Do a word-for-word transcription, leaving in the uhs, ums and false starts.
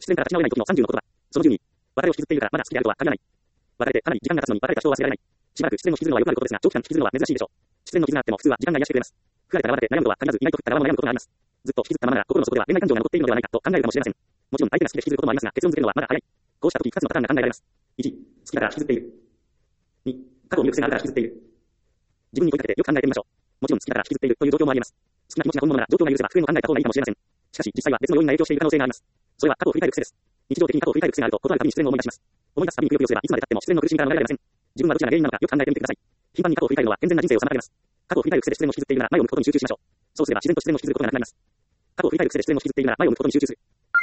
失恋から立ち直れない時のさんじゅうの言葉。そのじゅうに。別れを引きずっているからまだ好きであるとは限らない。別れてかなり時間が経つのに別れた人を忘れられない。しばらく失恋を引きずるのはよくあることですが、長期間引きずるのは珍しいでしょう。失恋の傷があっても普通は時間が癒してくれます。振られたら別れて悩むことは限らず、いないと振った側も悩むことがあります。ずっと引きずったままなら心の底では恋愛感情が残っているのではないかと考えるかもしれません。もちろん相手が好きで引きずることもありますが、結論付けるのはまだ早い。こうした時ふたつのパターンが考えられます。いち、好きだから引きずっている。に、過去を見る癖があるから引きずっている。自分に問いかけてよく考えてみましょう。もちろん好きだから引きずっているという状況もあります。好きな気持ちが本物なら状況が許せば復縁を考えた方がいいかもしれません。しかし実際は別の要因が影響している可能性があります。それは過去を振り返る癖です。日常的に過去を振り返る癖があると、ことあるたびに失恋を思い出します。思い出すたびにくよくよすればいつまで経っても失恋の苦しみから逃れられません。自分はどちらが原因なのかよく考えてみてください。頻繁に過去を振り返るのは健全な人生を妨げます。過去を振り返る癖で失恋を引きずっているなら前を向くことに集中しましょう。そうすれば自然と失恋を引きずることがなくなります。過去を振り返る癖で失恋を引きずっているなら前を向くことに集中する。